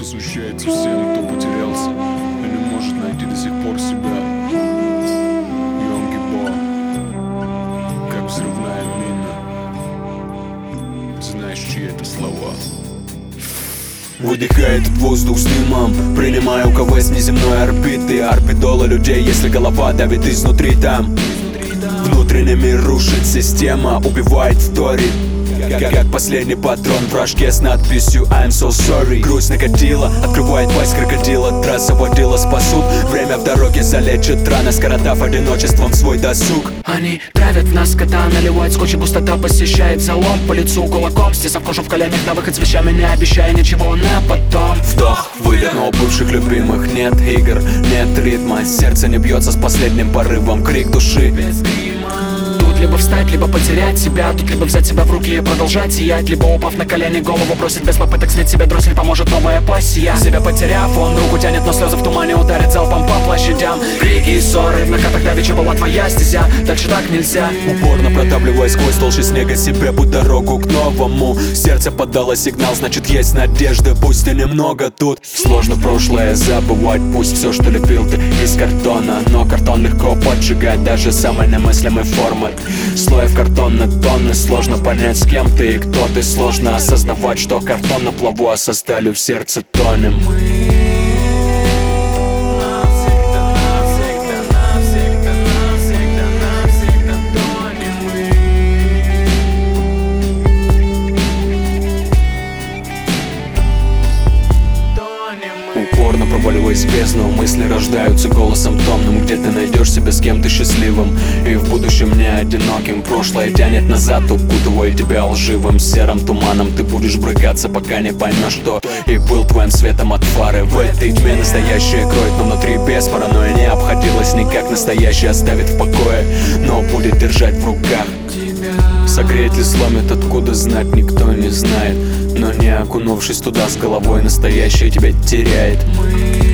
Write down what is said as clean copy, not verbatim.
посвящается всем, кто потерялся и не может найти до сих пор себя. Йонги Бо, как взрывная мина. Знаешь, чьи это слова? Выдыхает воздух с дымом, принимаю КВ с неземной орбиты. Орбидола людей, если голова давит изнутри там. Внутренний мир рушит система, убивает вторит. Как последний патрон в рожке с надписью I'm so sorry. Грусть накатила, открывает пасть крокодила. Трасса водила спасут, время в дороге залечит раны, скоротав одиночеством свой досуг. Они травят в нас кота, наливают скотч и густота посещает залом. По лицу кулаком, стесав кожу в коленях, на выход с вещами, не обещая ничего на потом. Вдох, выдох, но у бывших любимых нет игр, нет ритма. Сердце не бьется с последним порывом, крик души без грима. Тут либо встать, либо потерять себя. Тут либо взять себя в руки и продолжать сиять, либо упав на колени, голову бросить без попыток снять себе дроссель. Поможет новая пассия. Себя потеряв, он руку тянет, но слезы в тумане ударит залпом по площадям. Крики и ссоры, в накатах давеча была твоя стезя. Дальше так нельзя. Упорно продавливая сквозь толщу снега себе путь дорогу к новому. Сердце подало сигнал, значит есть надежда. Пусть и немного тут. Сложно прошлое забывать, пусть все, что любил ты из картона. Но картон легко поджигать даже самой немыслимой формы. Слоев картона тонны, сложно понять, с кем ты и кто ты. Сложно осознавать, что картон на плаву, а создали в сердце тонем. Упорно проваливаясь в бездну, мысли рождаются голосом томным. Где ты найдешь себя с кем-то счастливым и в будущем не одиноким. Прошлое тянет назад, укутывая тебя лживым серым туманом. Ты будешь брыкаться, пока не поймешь, что и был твоим светом от фары. В этой тьме настоящее кроет, но внутри без паранойи не обходилось никак. Настоящее оставит в покое, но будет держать в руках. Согреть ли сломит, откуда знать, никто не знает. Но не окунувшись туда с головой, настоящее тебя теряет.